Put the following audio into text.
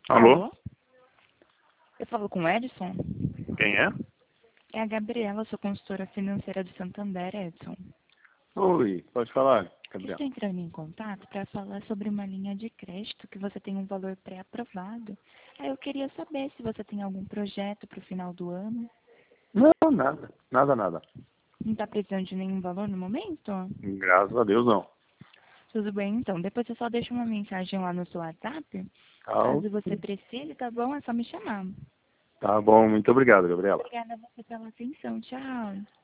Alô? Alô? Eu falo com o Edson? Quem é? É a Gabriela, sua consultora financeira do Santander, Edson. Oi, pode falar, Eu Gabriel. estou entrando em contato para falar sobre uma linha de crédito que você tem um valor pré-aprovado. Aí eu queria saber se você tem algum projeto para o final do ano. Não, nada. Nada. Não está precisando de nenhum valor no momento? Graças a Deus, não. Tudo bem, então. Depois você só deixa uma mensagem lá no seu WhatsApp. Tá, Caso você precise, tá bom? É só me chamar. tá bom, muito obrigado, Gabriela. Obrigada a você pela atenção. Tchau.